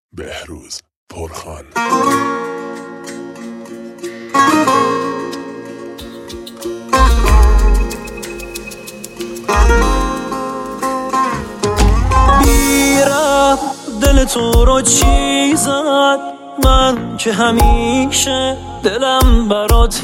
بهروز پرخان. بیرم دل تو رو چی زد؟ من که همیشه دلم برات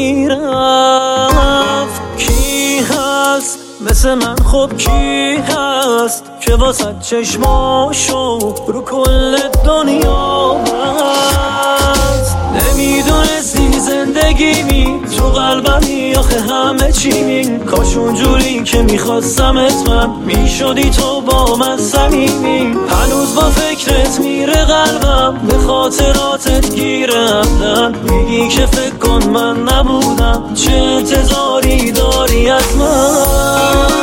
میرفت. کی هست مثل من؟ خب کی هست که واسه چشماشو رو کل دنیا بست؟ نمیدونستی زندگیمی تو قلبمی، آخه همه چیمی. کاش اونجوری که میخواستمت من میشدی تو با من صمیمی. هنوز با فکرت میره قلبم، به خاطراتت گیره همدن. میگی که فکر کن من نبودم، چه انتظاری داری از من؟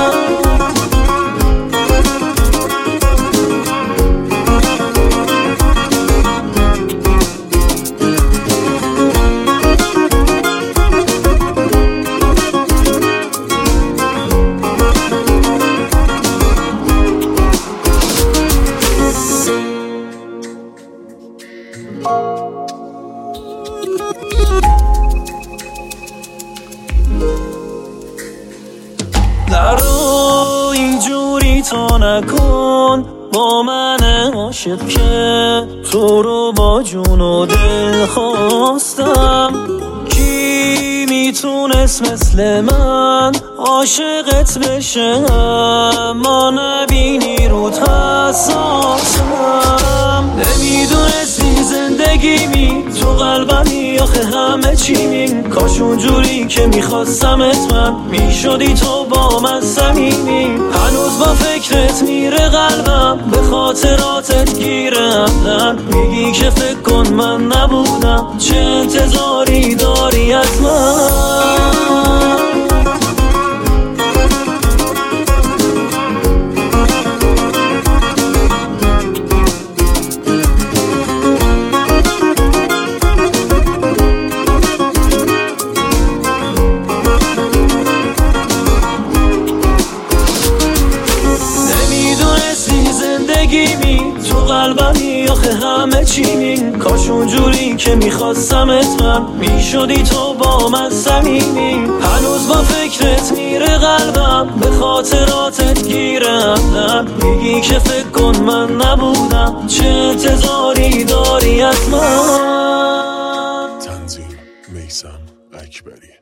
نرو اینجوری تا نکن با من عاشق، که تو رو با جون و دل خواستم. کی میتونست مثل من عاشقت بشه؟ اما نبینی رود حساسم. نمیدونستی زندگیمی تو قلبمی، آخه همه چیمی. کاش اونجوری که میخواستمت من میشدی تو با من صمیمی. هنوز با فکرت میره قلبم، به خاطراتت گیره همدن. میگی که فکر کن من نبودم، چه انتظاری داری از من؟ تو قلبمی، آخه همه چیمی. کاش اونجوری که میخواستمت من میشدی تو با من صمیمی. هنوز با فکرت میره قلبم، به خاطراتت گیره همدن. میگی که فکر کن من نبودم، چه انتظاری داری از من؟ تنظیم میثم اکبری.